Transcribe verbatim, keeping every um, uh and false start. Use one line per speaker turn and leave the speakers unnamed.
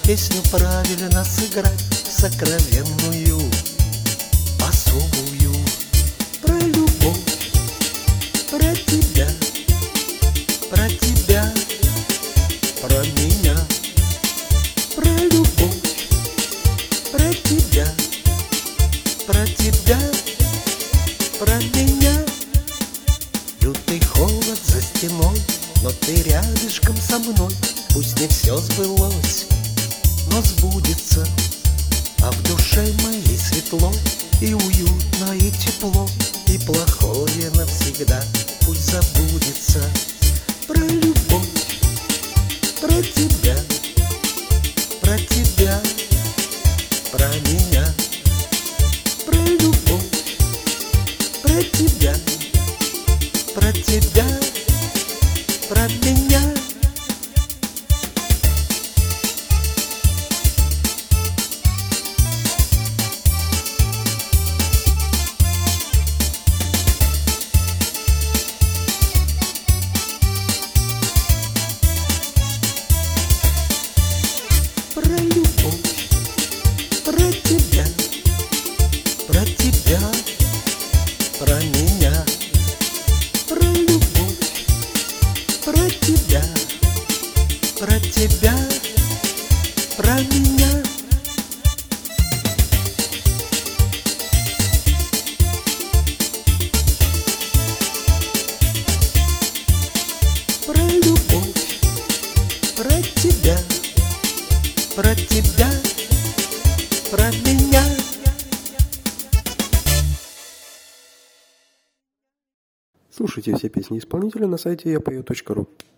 песню правильно сыграть, сокровенную, особую, про любовь, про тебя, про тебя, про меня, про любовь, про тебя, про тебя, про меня. Лютый холод за стеной, но ты рядышком со мной. Пусть не все сбылось, но сбудется, а в душе моей светло и уютно, и тепло, и плохое навсегда пусть забудется. Про любовь, про тебя, про тебя, про меня, про любовь, про тебя, про тебя, про меня. Про любовь, про тебя, про тебя, про меня, про любовь, про тебя, про тебя, про меня. Про любовь, про тебя, про тебя, про меня.
Слушайте все песни исполнителя на сайте я пою точка ру.